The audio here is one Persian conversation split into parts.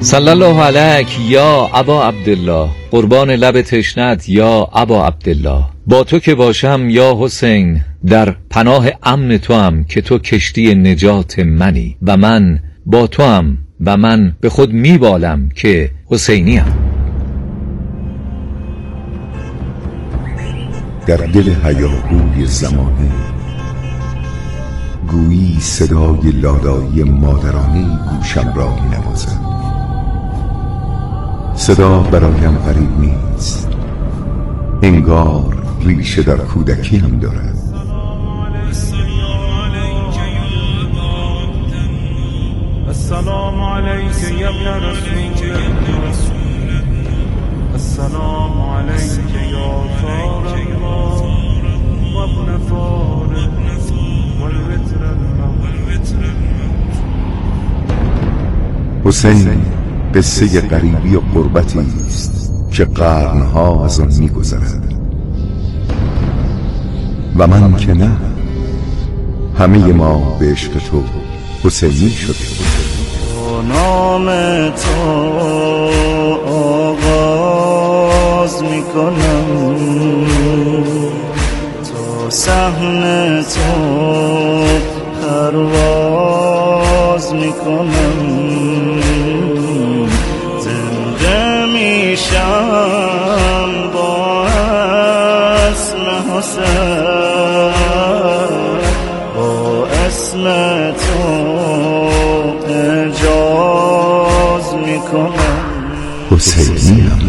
صلی الله علیک یا ابا عبدالله، قربان لب تشنت یا ابا عبدالله. با تو که باشم یا حسین، در پناه امن تو هم که تو کشتی نجات منی و من با تو هم و من به خود میبالم که حسینی هم. در دل هیاهوی زمانه گویی صدای لالایی مادرانه گوشم را می نوازد. صدا برایم غریب نیست، انگار ریشه در کودکی هم دارد. السلام علیک یا ابن رسول الله، السلام علیک یا فار الله و ابن فار والوتر الموت. حسین قصه غریبی و غربتی است که قرنها از آن می‌گذرد و من که نه. همه ما به عشق تو حسینی شده. با نام تو آغاز میکنم، تا صحن تو پرواز میکنم. زنده میشم با اسم حسین، با اسم تو اعجاز میکنم. حسینی هم.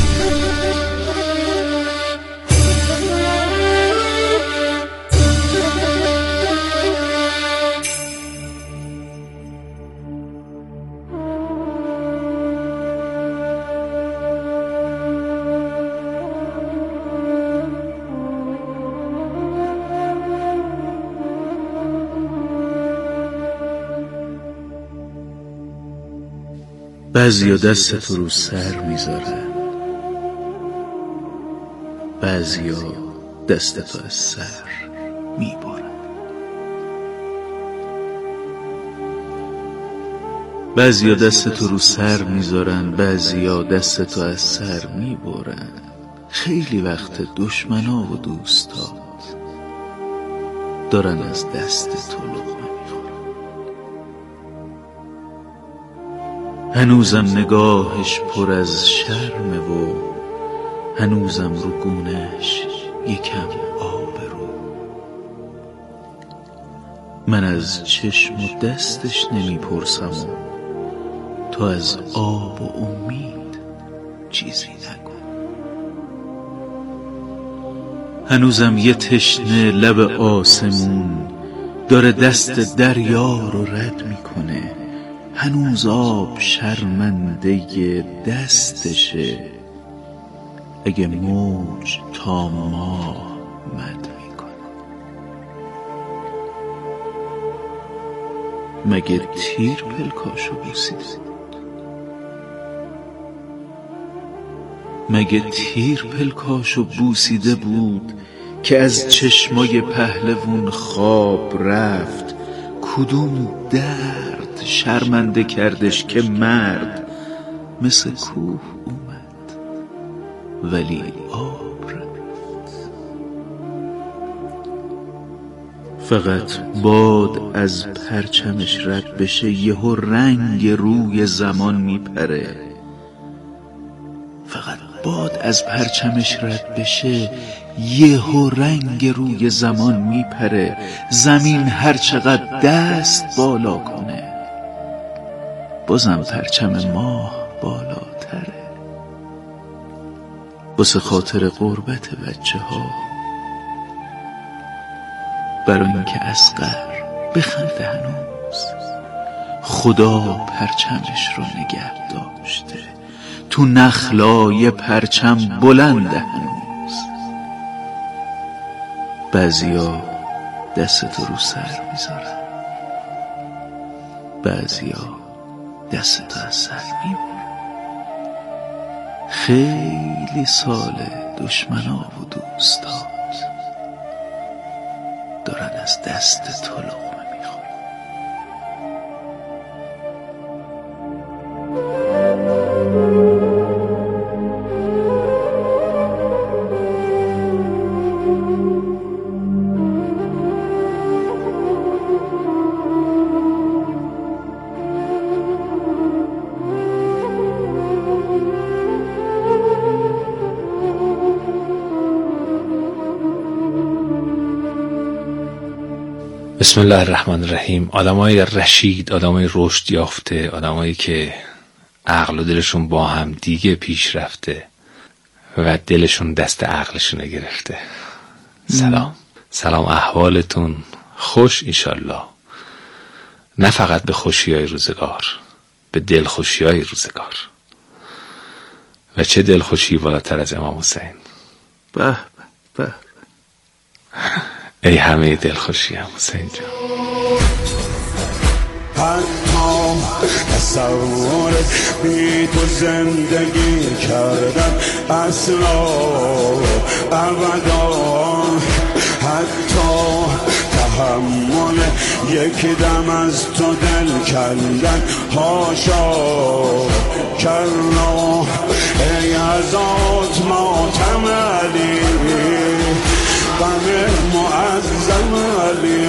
بعضیا دست تو رو سر میذارن، بعضیا دست تو از سر میبرن. بعضیا دست تو رو سر میذارن، بعضیا دست تو از سر میبرن. خیلی وقت دشمنا و دوستات دارن از دست تو لقمه میخورن. هنوزم نگاهش پر از شرمه و هنوزم رو گونش یکم آبرو. من از چشم و دستش نمیپرسم و تو از آب و امید چیزی نگو. هنوزم یه تشنه لب آسمون داره دست دریا رو رد میکنه. هنوز آب شرمنده دستشه اگه موج تا ماه مد میکنه. مگه تیر پلکاشو بوسیده بود؟ مگه تیر پلکاشو بوسیده بود که از چشمای پهلوون خواب رفت؟ کدوم درد شرمنده کردش که مرد مثل کوه اومد ولی آب رفت؟ فقط باد از پرچمش رد بشه یهو رنگ روی زمان میپره. فقط باد از پرچمش رد بشه یهو رنگ روی زمان میپره. زمین هر چقدر دست بالا کنه بازم پرچم ماه بالاتره. واسه خاطر غربت بچه ها، برای اینکه اصغر بخنده هنوز، خدا پرچمش رو نگه داشته تو نخلای پرچم بلنده هنوز. بعضیا دست تو رو سر میذارن، بعضیا دست تو از سر میبرن. خیلی ساله دشمنا و دوستات دارن از دست تو لقمه میخورن. بسم الله الرحمن الرحیم. آدمای رشید، آدمای رشد یافته، آدمایی که عقل و دلشون با هم دیگه پیش رفته و دلشون دست عقلشون گرفته. سلام، احوالتون خوش انشالله، نه فقط به خوشی های روزگار، به دلخوشی های روزگار. و چه دلخوشی بالاتر از امام حسین. به به به، ای همه دلخوشی هم حسین جان. حتی تصور بی تو زندگی کردن اصلا ابدا، حتی تحمل یک دم از تو دل کندن هاشا کرنا. ای ازات ماتم علی، غم معظم علی،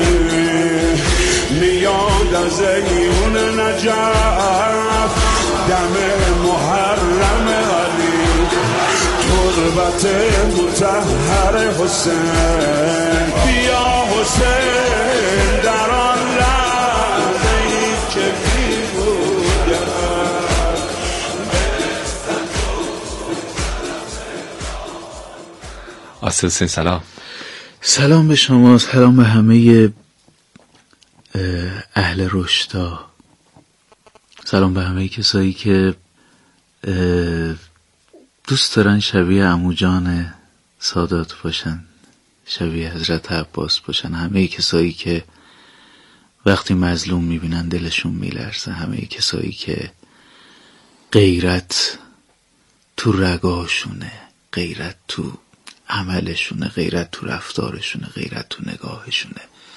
میاد از ایون نجف دم محرم علی، تربت مطهر حسین. بیا حسین در آن لحظه ای که بی بودم. آسد حسین سلام به شما، سلام به همه اهل رشدا، سلام به همه کسایی که دوست دارن شبیه عمو جان سادات باشن، شبیه حضرت عباس باشن، همه کسایی که وقتی مظلوم میبینن دلشون میلرزه، همه کسایی که غیرت تو رگاشونه، غیرت تو عملشونه، غیرت تو رفتارشونه، غیرت تو نگاهشونه،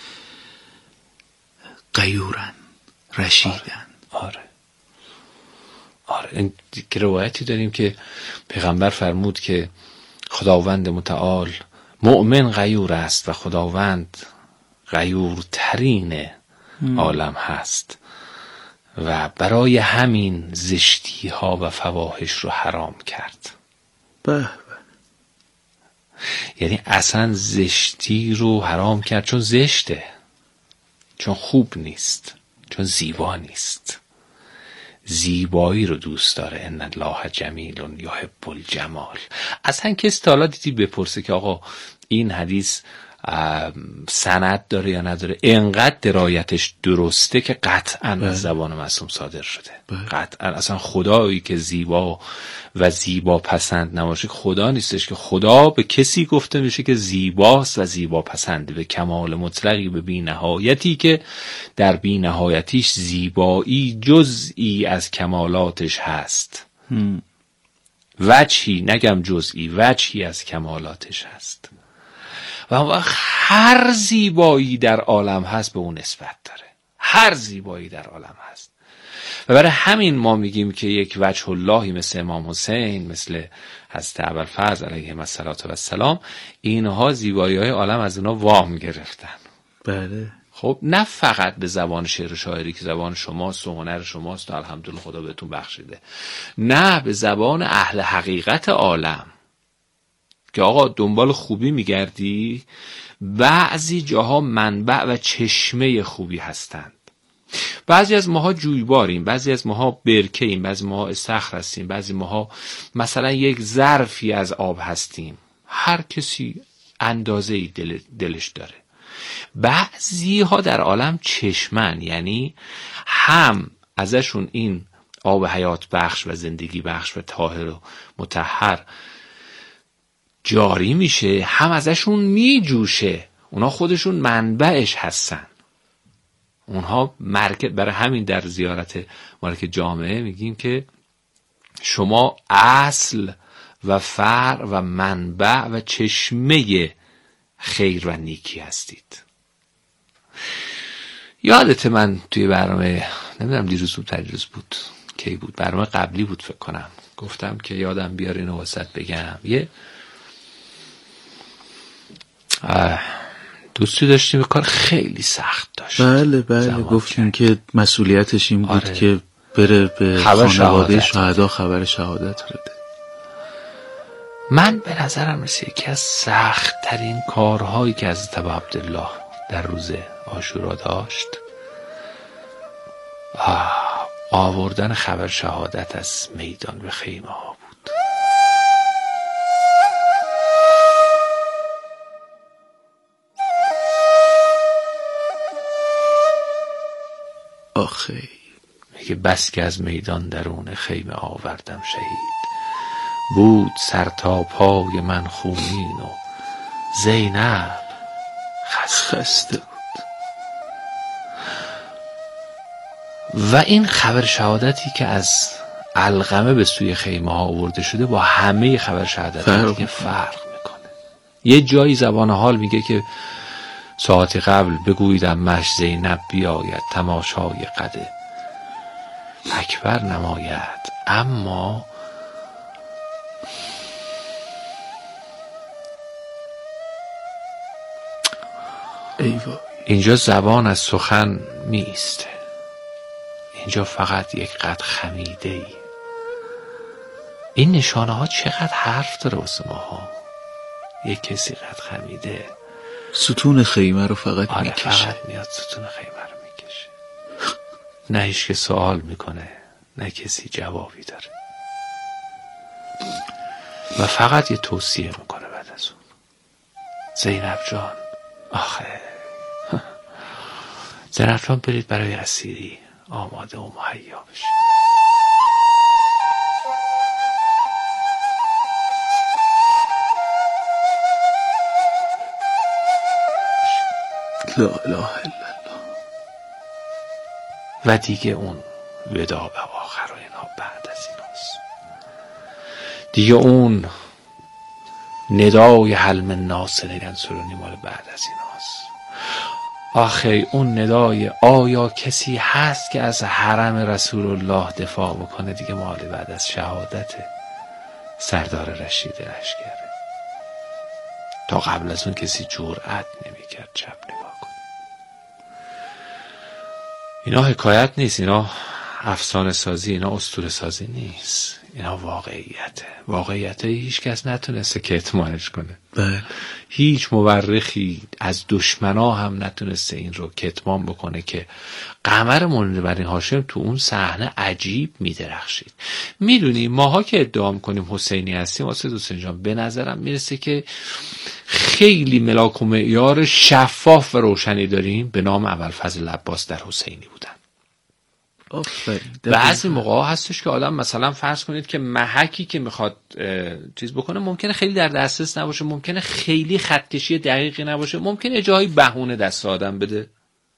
غیورن، رشیدن. آره این که روایتی داریم که پیغمبر فرمود که خداوند متعال مؤمن غیور است و خداوند غیورترین عالم هست و برای همین زشتی ها و فواحش رو حرام کرد. به یعنی اصلا زشتی رو حرام کرد، چون زشته، چون خوب نیست، چون زیبا نیست. زیبایی رو دوست داره. ان الله جمیل یحب الجمال. اصلا کسی تا حالا دیدی بپرسه که آقا این حدیث سند داره یا نداره؟ انقدر درایتش درسته که قطعا از زبان معصوم صادر شده. قطعا اصلا خدایی که زیبا و زیبا پسند نباشه خدا نیستش. که خدا به کسی گفته میشه که زیباست و زیبا پسند، به کمال مطلقی، به بی نهایتی که در بی نهایتیش زیبایی جزئی از کمالاتش هست. وجهی، نگم جزئی، وجهی از کمالاتش هست. و هر زیبایی در عالم هست به اون نسبت داره. هر زیبایی در عالم هست. و برای همین ما میگیم که یک وجه اللهی مثل امام حسین، مثل حضرت ابوالفضل علیه السلام، اینها زیبایی های عالم از اونها وام گرفتن. بله. خب نه فقط به زبان شعر و شاعری که زبان شماست و هنر شماست و الحمدلله خدا بهتون بخشیده، نه به زبان اهل حقیقت عالم که آقا دنبال خوبی میگردی، بعضی جاها منبع و چشمه خوبی هستند. بعضی از ماها جویباریم، بعضی از ماها برکه‌ایم، بعضی ماها استخر هستیم، بعضی ماها مثلا یک ظرفی از آب هستیم. هر کسی اندازه‌ای دلش داره. بعضی ها در عالم چشمن، یعنی هم ازشون این آب حیات بخش و زندگی بخش و طاهر و مطهر جاری میشه، هم ازشون میجوشه. اونا خودشون منبعش هستن، اونها مرکز. برای همین در زیارت مالک جامعه میگیم که شما اصل و فرع و منبع و چشمه خیر و نیکی هستید. یادت من توی برنامه، نمیدونم دیروز بود تجربه بود کی بود، برنامه قبلی بود فکر کنم، گفتم که یادم بیار اینو واسط بگم. یه دوستی داشتیم کار خیلی سخت داشت. بله گفتیم که مسئولیتش این بود که بره به خانواده شهدا خبر شهادت بده. من به نظرم رسید یکی از سخت ترین کارهایی که حضرت ابا عبدالله در روز عاشورا داشت آوردن خبر شهادت از میدان به خیمه ها بود. آخی میگه بس که از میدان درون خیمه آوردم شهید، بود سر تا پای من خونین و زینب خسته بود. و این خبر شهادتی که از علقمه به سوی خیمه ها آورده شده با همه خبر شهادت که فرق میکنه. یه جایی زبان حال میگه که ساعتی قبل بگویدم مش زینب بیاید تماشای قد اکبر نماید، اما اینجا زبان از سخن نیست، اینجا فقط یک قد خمیده ای. این نشانه ها چقدر حرف داره واسه ما ها. یک کسی قد خمیده ستون خیمه رو فقط میکشه. فقط میاد ستون خیمه رو میکشه. نه هیچ که سوال میکنه، نه کسی جوابی داره و فقط یه توصیه میکنه بعد از اون. زینب جان، آخه زینب جان برید برای اسیری آماده و مهیا بشید. لا اله الا الله. و دیگه اون ودا به آخر و اینها بعد از ایناست. دیگه اون ندای هل من ناصرین انصرونی مال بعد از ایناست. آخه اون ندای آیا کسی هست که از حرم رسول الله دفاع بکنه دیگه مال بعد از شهادت سردار رشید لشکره. تا قبل از اون کسی جرأت نمی‌کرد چپ نگاه کنه. اینا حکایت نیست، اینا افسانه سازی، اینا اسطوره سازی نیست، اینا واقعیته. واقعیته هیچ کس نتونسته کتمانش کنه. بله. هیچ مورخی از دشمنا هم نتونسته این رو کتمان بکنه که قمر منیر بنی هاشم تو اون صحنه عجیب میدرخشید. میدونی ماها که ادعا میکنیم حسینی هستیم واسه حسین جان، به نظرم میرسه که خیلی ملاک و معیار شفاف و روشنی داریم به نام ابوالفضل عباس در حسینی بودن. بعضی موقع هستش که آدم مثلا فرض کنید که محکی که میخواد چیز بکنه ممکنه خیلی در دسترس نباشه، ممکنه خیلی خطکشی دقیقی نباشه، ممکنه جایی بهونه دست آدم بده.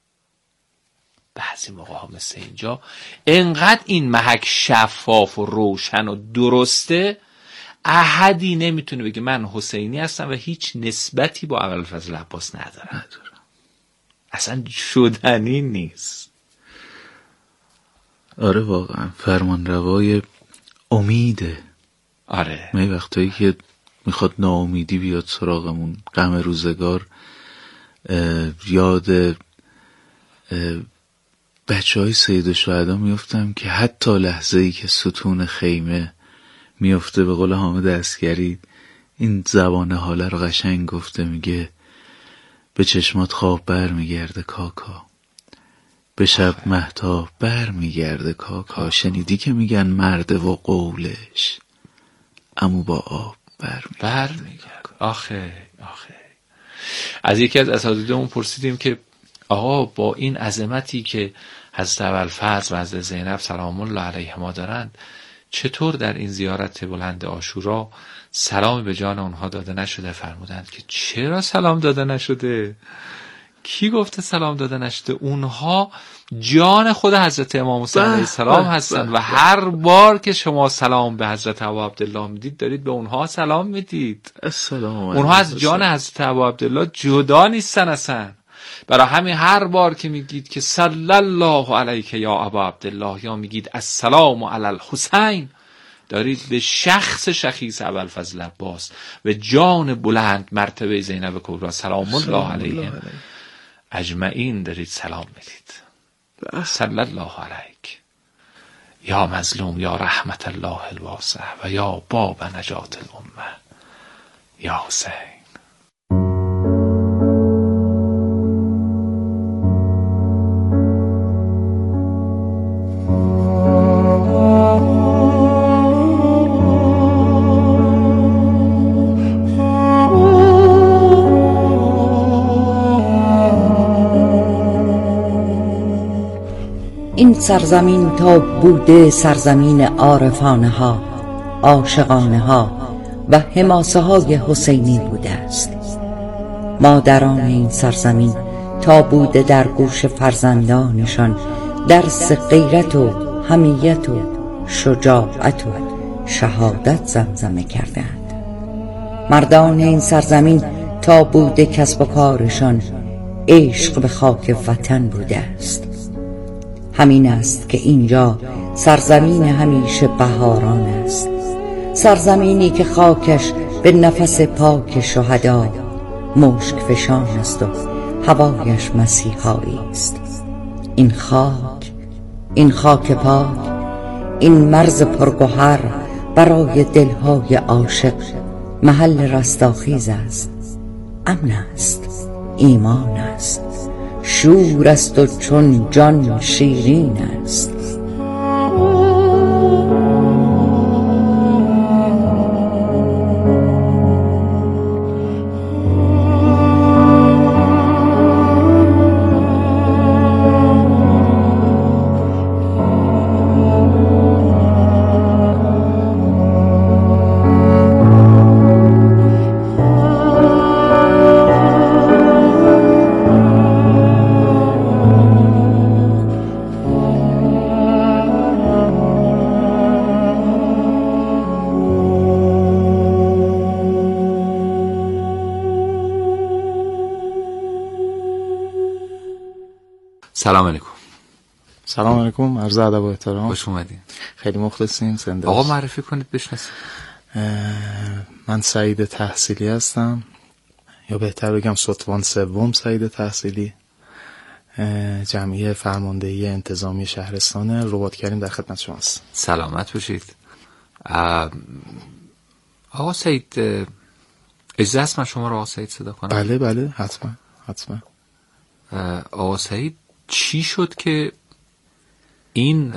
بعضی موقع ها مثل اینجا انقدر این محک شفاف و روشن و درسته احدی نمیتونه بگه من حسینی هستم و هیچ نسبتی با ابوالفضل عباس ندارم. اصلا شدنی نیست. آره واقعا فرمان روای امیده. آره من وقتایی که میخواد ناامیدی بیاد سراغمون، غم روزگار، یاد بچه های سید الشهدا میفتم که حتی لحظه ای که ستون خیمه میفته، به قول حامد عسگری این زبان حاله رو قشنگ گفته، میگه به چشمات خواب بر میگرده کاکا، به شب مهتاب بر میگرده کاکا، شنیدی که میگن مرده و قولش امو با آب بر میگرده. آخه از یکی از اساتیدمون پرسیدیم که آقا با این عظمتی که حضرت ابوالفضل و حضرت زینب سلام الله علیهما دارند، چطور در این زیارت بلند عاشورا سلام به جان اونها داده نشده؟ فرمودند که چرا سلام داده نشده؟ کی گفته سلام داده نشده؟ اونها جان خود حضرت امام حسین علیه السلام هستن و هر بار که شما سلام به حضرت ابو عبدالله میدید دارید به اونها سلام میدید. اونها از جان حضرت ابو عبدالله جدا نیستن اصلا. برای همین هر بار که میگید که صلی الله علیک یا ابا عبدالله یا میگید السلام علی الحسین، دارید به شخص شخیص ابوالفضل عباس و جان بلند مرتبه زینب کبری سلام الله علیهم اجمعین دارید سلام میدید. صلی الله علیک یا مظلوم یا رحمت الله الواسع و یا باب نجات الامه یا حسین. سرزمین تا بوده سرزمین عارفانه ها، عاشقانه ها و حماسه های حسینی بوده است. مادران این سرزمین تا بوده در گوش فرزندانشان درس غیرت و حمیت و شجاعت و شهادت زمزمه کردند. مردان این سرزمین تا بوده کسب و کارشان عشق به خاک وطن بوده است. همین است که اینجا سرزمین همیشه بهاران است، سرزمینی که خاکش به نفس پاک شهدا مشک فشان است و هوایش مسیحایی است. این خاک پاک، این مرز پرگوهر برای دلهای عاشق محل رستاخیز است، امن است، ایمان است، شور است و چون جان شیرین است. سلام علیکم. سلام علیکم، عرض ادب و احترام. خوش اومدین. خیلی مخلصیم. زنده آقا باشید. معرفی کنید بشناسید. من سعید تحصیلی هستم، یا بهتر بگم ستوان سوم سعید تحصیلی، جمعیت فرماندهی انتظامی شهرستان رباط‌کریم در خدمت شماست. سلامت باشید. آقا سعید، اجازه است من شما رو آقا سعید صدا کنم؟ بله حتما. آقا سعید، چی شد که این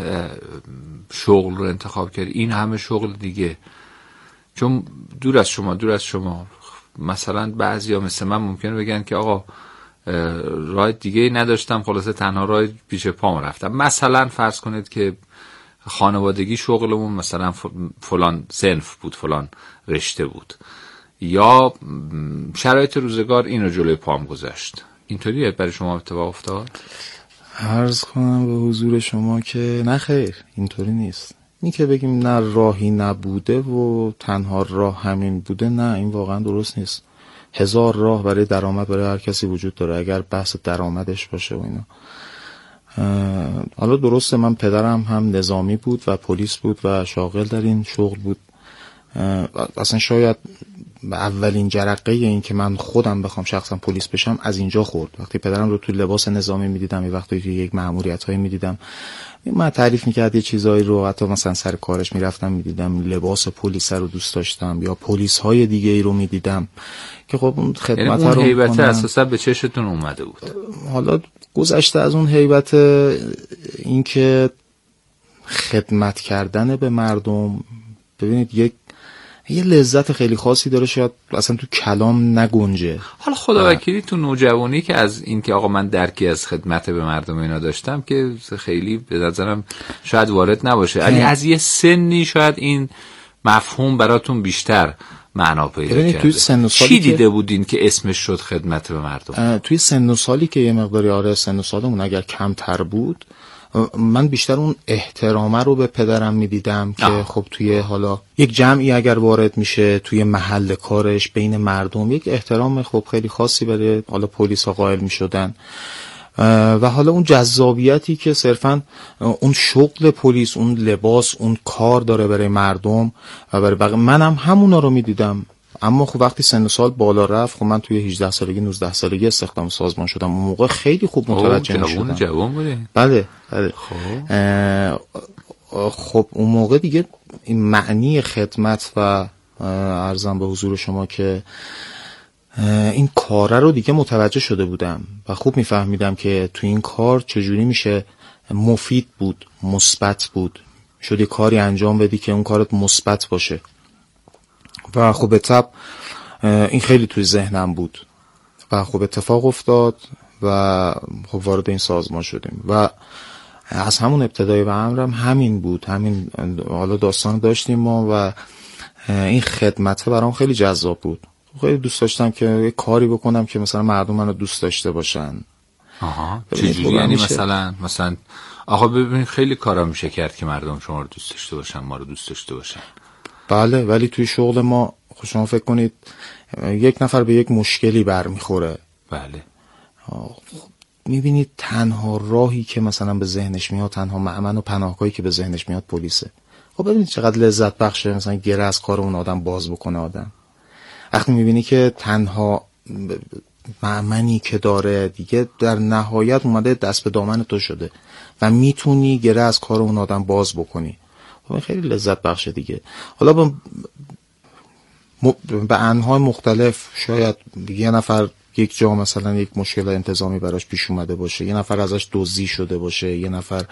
شغل رو انتخاب کردی؟ این همه شغل دیگه، چون دور از شما مثلا بعضیا مثل من ممکنه بگن که آقا راه دیگه نداشتم، خلاصه تنها راه پیش پام رفتم. مثلا فرض کنید که خانوادگی شغلمون مثلا فلان صنف بود، فلان رشته بود، یا شرایط روزگار اینو جلوی پام گذاشت. اینطوریه برای شما اتفاق افتاد؟ عرض کنم به حضور شما که نه خیر، اینطوری نیست. این که بگیم نه راهی نبوده و تنها راه همین بوده، نه، این واقعا درست نیست. 1000 راه برای درآمد برای هر کسی وجود داره، اگر بحث درآمدش باشه و اینا. حالا درسته من پدرم هم نظامی بود و پلیس بود و شاغل در این شغل بود. اصلا شاید اولین جرقه این که من خودم بخوام شخصا پلیس بشم از اینجا خورد. وقتی پدرم رو توی لباس نظامی میدیدم، یه وقتی توی یک مأموریت‌هایی میدیدم، من تعریف میکرد یه چیزایی رو، حتی مثلا سر کارش میرفتم میدیدم لباس پلیس رو دوست داشتم، یا پلیس‌های دیگه ای رو میدیدم که خب اون خدمت رو، یعنی اون هیبت اساسا به چشتون اومده بود. حالا گذشته از اون هیبت، این که خدمت کردن به مردم، ببینید یه لذت خیلی خاصی داره، شاید اصلا تو کلام نگنجه. حالا خداوکیلی تو نوجوانی که از این که آقا من درکی از خدمت به مردم اینا داشتم که خیلی به نظرم شاید وارد نباشه، ولی از یه سنی شاید این مفهوم براتون بیشتر معنا پیدا کرده. چی دیده بودین که اسمش شد خدمت به مردم؟ توی سن و سالی که یه مقداری سن و سالمون اگر کمتر بود، من بیشتر اون احترامه رو به پدرم میدیدم که خب توی حالا یک جمعی اگر وارد میشه توی محل کارش بین مردم، یک احترام خب خیلی خاصی برای حالا پلیس ها قائل میشدن، و حالا اون جذابیتی که صرفا اون شغل پلیس، اون لباس، اون کار داره برای مردم و برای بقیه، منم همونا رو میدیدم. اما خب وقتی سن و سال بالا رفت، خب من توی 18 سالگی 19 سالگی استخدام سازمان شدم. اون موقع خیلی خوب متوجه شدم. جوان بوده. بله. خب اون موقع دیگه این معنی خدمت و عرضم به حضور شما که این کاره رو دیگه متوجه شده بودم و خوب میفهمیدم که تو این کار چجوری میشه مفید بود، مثبت بود، شدی کاری انجام بدی که اون کارت مثبت باشه. و خب به طب این خیلی توی ذهنم بود و خب اتفاق افتاد و خب وارد این سازمان شدیم. و از همون ابتدای و امرم همین بود، همین حالا داستان داشتیم ما و این خدمته برام خیلی جذاب بود. خیلی دوست داشتم که یه کاری بکنم که مثلا مردم منو دوست داشته باشن. آها چجوری؟ یعنی مثلا آقا ببینید خیلی کارا میشه کرد که مردم شما رو دوست داشته باشن، ما رو دوست داشته باشن. بله، ولی توی شغل ما شما فکر کنید یک نفر به یک مشکلی برمیخوره. بله. میبینید تنها راهی که مثلا به ذهنش میاد، تنها مأمن و پناهگاهی که به ذهنش میاد پلیسه. خب ببینید چقدر لذت بخشه مثلا گره از کار اون آدم باز بکنه آدم. وقتی میبینی که تنها مأمنی که داره دیگه در نهایت اومده دست به دامن تو شده و میتونی گره از کار اون آدم باز بکنی، خب خیلی لذت بخشه دیگه. حالا به انواع مختلف، شاید یه نفر یک جا مثلا یک مشکل انتظامی براش پیش اومده باشه، یه نفر ازش دزدی شده باشه، یه نفر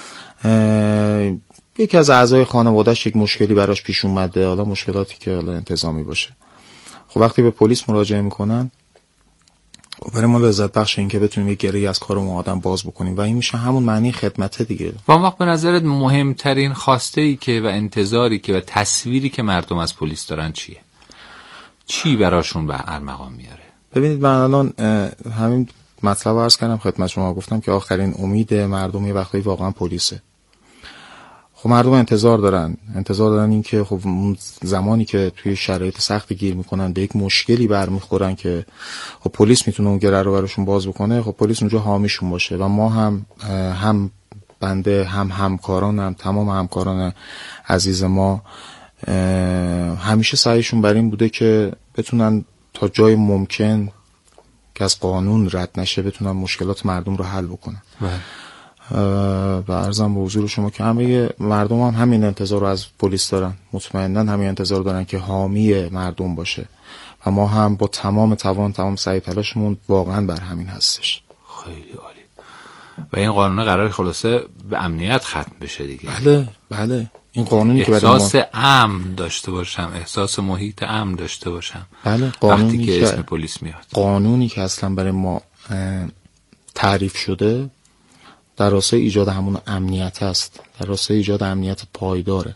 یکی از اعضای خانواده‌اش یک مشکلی براش پیش اومده، حالا مشکلاتی که حالا انتظامی باشه. خب وقتی به پلیس مراجعه میکنن، خب برای ما لذت بخش این که بتونیم یک گره‌ای از کار اون آدم باز بکنیم و این میشه همون معنی خدمته دیگه. و اون وقت به نظرت مهمترین خواسته‌ای که و انتظاری که و تصویری که مردم از پلیس دارن چیه؟ چی براشون به ارمغان میاره؟ ببینید من الان همین مطلب عرض کردم خدمت شما، گفتم که آخرین امید مردم یه وقتی واقعا پلیسه. خب مردم انتظار دارن این که خب زمانی که توی شرایط سختی گیر میکنن، به یک مشکلی برمیخورن که خب پلیس میتونه اون گره رو براشون باز بکنه، خب پلیس اونجا حامیشون باشه و ما هم بنده هم همکارانم، تمام همکاران عزیز ما همیشه سعیشون بر این بوده که بتونن تا جای ممکن که از قانون رد نشه بتونن مشکلات مردم رو حل بکنن. و عرضم به حضور شما که همه مردم هم همین انتظار رو از پلیس دارن، مطمئناً همین انتظار دارن که حامی مردم باشه و ما هم با تمام توان، تمام سعی تلاشمون واقعاً بر همین هستش. خیلی عالی. و این قانون قرار خلاصه به امنیت ختم بشه دیگه. بله. این قانونی که احساس امن داشته باشم، احساس محیط امن داشته باشم. بله، وقتی که اسم پلیس میاد. قانونی که اصلا برای ما تعریف شده در راستای ایجاد همون امنیت است، در راستای ایجاد امنیت پایداره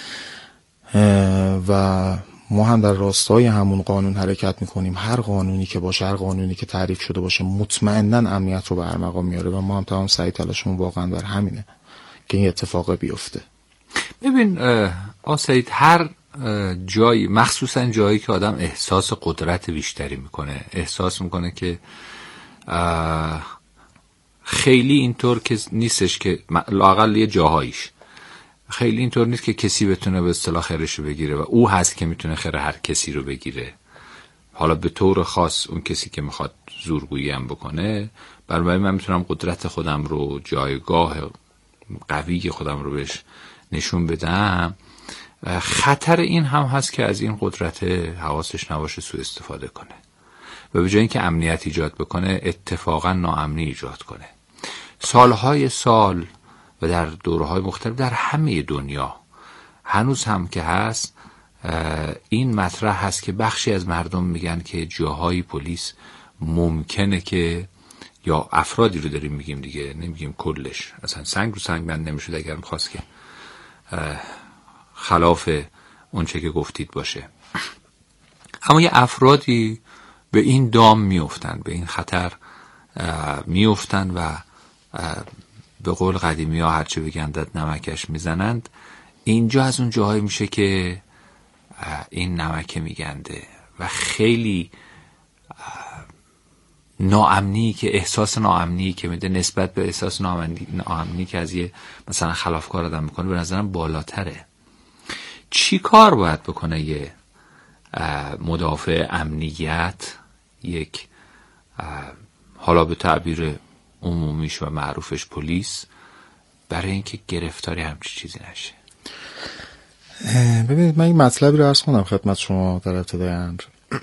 و ما هم در راستای همون قانون حرکت میکنیم. هر قانونی که باشه، هر قانونی که تعریف شده باشه مطمئناً امنیت رو به ارمغان میاره و ما هم تمام سعی تلاشمون واقعاً بر همینه که این اتفاق بیفته. ببین سعید، هر جایی، مخصوصا جایی که آدم احساس قدرت بیشتری میکنه، احساس میکنه که خیلی اینطور که نیستش که لااقل یه جاهاییش خیلی اینطور نیست که کسی بتونه به اصطلاح خیرشو بگیره و او هست که میتونه خیر هر کسی رو بگیره. حالا به طور خاص اون کسی که میخواد زورگویی هم بکنه، برای من میتونم قدرت خودم رو، جایگاه قوی خودم رو بهش نشون بدم. خطر این هم هست که از این قدرت حواسش نباشه سوء استفاده کنه و به جای اینکه امنیت ایجاد بکنه اتفاقا ناامنی ایجاد کنه. سالهای سال و در دوره‌های مختلف در همه دنیا هنوز هم که هست این مطرح هست که بخشی از مردم میگن که جاهای پلیس ممکنه که، یا افرادی رو داریم میگیم دیگه، نمیگیم کلش، اصلا سنگ رو سنگ بند نمیشد اگر میخواست که خلاف اون چه که گفتید باشه. اما یه افرادی به این دام میافتن، به این خطر میافتن و به قول قدیمی ها هرچه بگندد نمکش میزنند. اینجا از اون جاهایی میشه که این نمکه میگنده و خیلی ناامنی که احساس ناامنی که میده نسبت به احساس ناامنی که از یه مثلا خلافکار آدم میکنه به نظرم بالاتره. چی کار باید بکنه یه مدافع امنیت، یک حالا به تعبیر عمومیش و معروفش پلیس، برای اینکه گرفتاری همچی چیزی نشه؟ ببینید من این مطلبی رو عرض کنم خدمت شما در ابتدای امر.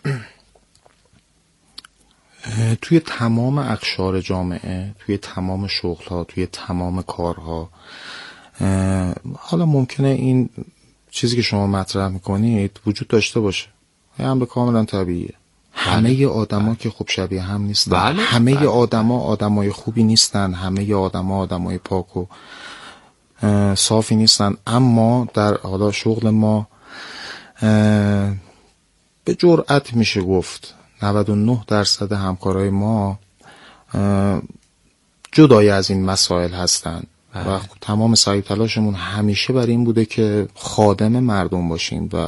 توی تمام اقشار جامعه، توی تمام شغل‌ها، توی تمام کارها، حالا ممکنه این چیزی که شما مطرح میکنید وجود داشته باشه، این هم به کاملا طبیعیه. همه آدما که خب شبیه هم نیستن. بله. همه بله. آدما آدمای خوبی نیستن، همه آدما آدمای پاک و صافی نیستن. اما در حالا شغل ما به جرئت میشه گفت 99% همکارای ما جدای از این مسائل هستن و تمام سعی تلاشمون همیشه بر این بوده که خادم مردم باشیم و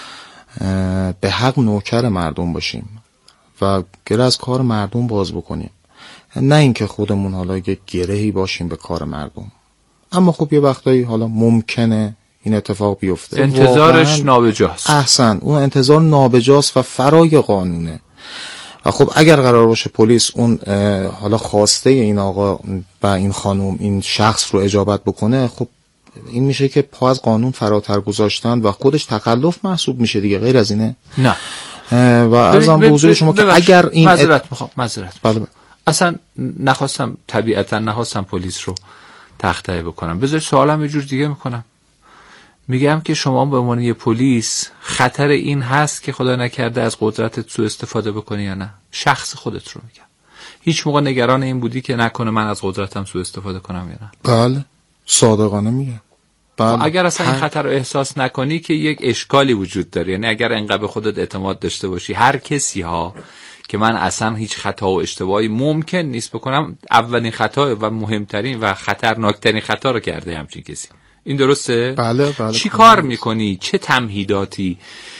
به حق نوکر مردم باشیم و گره از کار مردم باز بکنیم، نه اینکه خودمون حالا یک گرهی باشیم به کار مردم. اما خب یه وقتایی حالا ممکنه این اتفاق بیفته، انتظارش نابجاست. احسن، اون انتظار نابجاست و فرای قانونه. و خب اگر قرار باشه پلیس اون حالا خواسته این آقا و این خانم این شخص رو اجابت بکنه، خب این میشه که پا از قانون فراتر گذاشتن و خودش تخلف محسوب میشه دیگه، غیر از اینه؟ نه. و ارزم به حضور شما که اگر این معذرت بله. اصلا طبیعتا نخواستم پلیس رو تخطئه بکنم. بذار سوالم یه جور دیگه میکنم. میگم که شما به عنوان یه پلیس خطر این هست که خدا نکرده از قدرتت سوء استفاده بکنی یا نه؟ شخص خودت رو میگم. هیچ موقع نگران این بودی که نکنه من از قدرتم سوء استفاده کنم یا نه؟ بله، صادقانه میگم. بله. اگر اصلا این خطر رو احساس نکنی که یک اشکالی وجود داره. یعنی اگر انقدر به خودت اعتماد داشته باشی هر کسی ها که من اصلا هیچ خطا و اشتباهی ممکن نیست بکنم، اولین خطا و مهمترین و خطرناکترین خطا رو کرده همچین کسی. این درسته؟ بله بله. چی کار میکنی؟ چه تمهیداتی،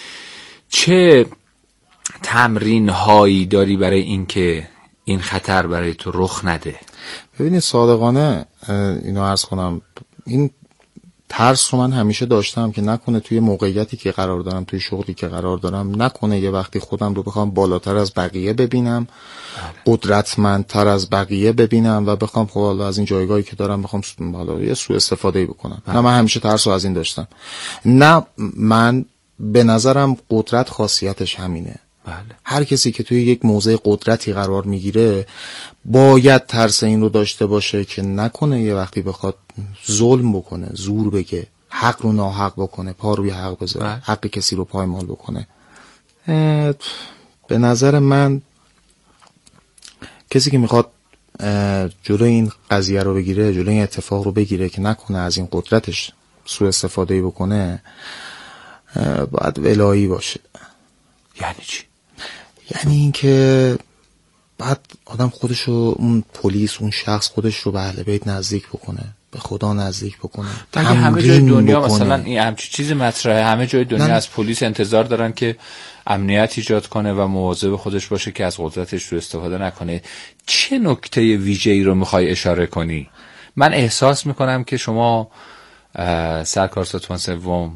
چه تمرین هایی داری برای اینکه این خطر برای تو رخ نده؟ ببینید صادقانه اینو عرض کنم، این ترس رو من همیشه داشتم که نکنه توی موقعیتی که قرار دارم، توی شغلی که قرار دارم، نکنه یه وقتی خودم رو بخوام بالاتر از بقیه ببینم، قدرتمندتر از بقیه ببینم و بخوام خب حالا از این جایگاهی که دارم بخوام حالا یه سوء استفاده بکنم. نه، من همیشه ترس رو از این داشتم. نه، من به نظرم قدرت خاصیتش همینه. بله. هر کسی که توی یک موضع قدرتی قرار میگیره باید ترس این رو داشته باشه که نکنه یه وقتی بخواد ظلم بکنه، زور بگه، حق رو ناحق بکنه، پا روی حق بذاره، حق کسی رو پایمال بکنه. به نظر من کسی که میخواد جلوی این قضیه رو بگیره، جلوی این اتفاق رو بگیره که نکنه از این قدرتش سوء استفاده بکنه، باید ولایی باشه. یعنی چی؟ یعنی این که بعد آدم خودشو، اون پلیس، اون شخص خودش رو به اهل بیت نزدیک بکنه، به خدا نزدیک بکنه. اگه همه جای دنیا بکنه. مثلا این همچین چیز مطرحه، همه جای دنیا از پلیس انتظار دارن که امنیت ایجاد کنه و مواظب خودش باشه که از قدرتش رو استفاده نکنه، چه نکته ویژه‌ای رو میخوای اشاره کنی؟ من احساس میکنم که شما سرکار ستون سوم